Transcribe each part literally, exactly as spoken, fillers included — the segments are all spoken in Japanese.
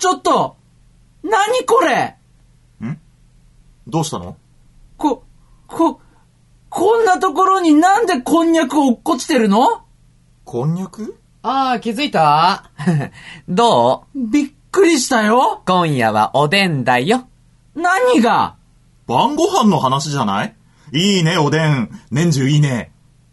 ちょっと何これ。 ん？どうしたの？ こ、こ、こんなところになんでこんにゃく落っこちてるの？ こんにゃく？ ああ、気づいた？どう？びっくりしたよ。 今夜はおでんだよ。 何が？ 晩ご飯の話じゃない？いいね、おでん。年中いいね。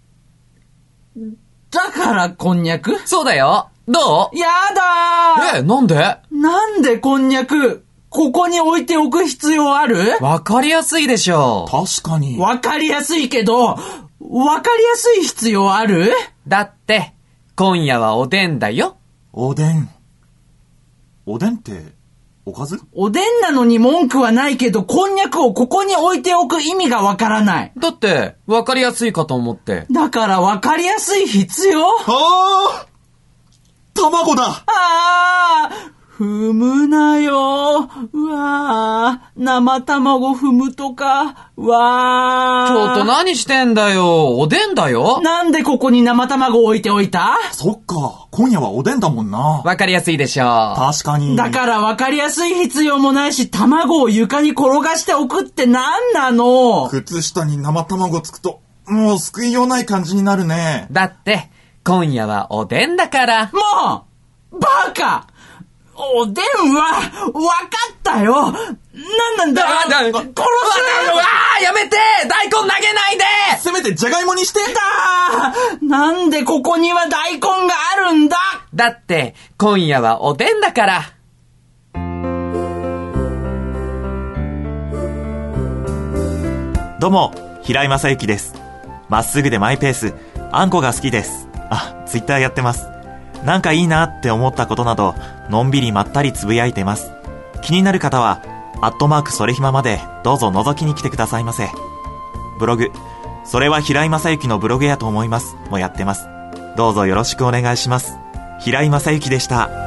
だからこんにゃく？ そうだよ。どう？ やだー。 え、なんで？ なんでこんにゃく、ここに置いておく必要ある？ わかりやすいでしょ。 確かに。 わかりやすいけど、わかりやすい必要ある？ だって、今夜はおでんだよ。 おでん。おでんって、おかず？ おでんなのに文句はないけど、こんにゃくをここに置いておく意味がわからない。 だって、わかりやすいかと思って。 だからわかりやすい必要？ あー！卵だ！ あー！踏むなよ。うわー。生卵踏むとか。うわー。 ちょっと何してんだよ。おでんだよ。 なんでここに生卵置いておいた？ そっか。今夜はおでんだもんな。 わかりやすいでしょ。 確かに。 だからわかりやすい必要もないし、卵を床に転がしておくって何なの？ 靴下に生卵つくと、もう救いようない感じになるね。 だって、今夜はおでんだから。 もうバカ！おでんは、わかったよ。なんなんだよ。 だ、だ、 殺す！ わー、やめて！大根投げないで！ せめてじゃがいもにして。 だー！なんでここには大根があるんだ？ だって、今夜はおでんだから。 どうも、平井正幸です。まっすぐでマイペース、あんこが好きです。あ、ツイッターやってます。なんかいいなって思ったことなど、のんびりまったりつぶやいてます。気になる方は、アットマークそれひままでどうぞ覗きに来てくださいませ。ブログ、それは平井正幸のブログやと思いますもやってます。どうぞよろしくお願いします。平井正幸でした。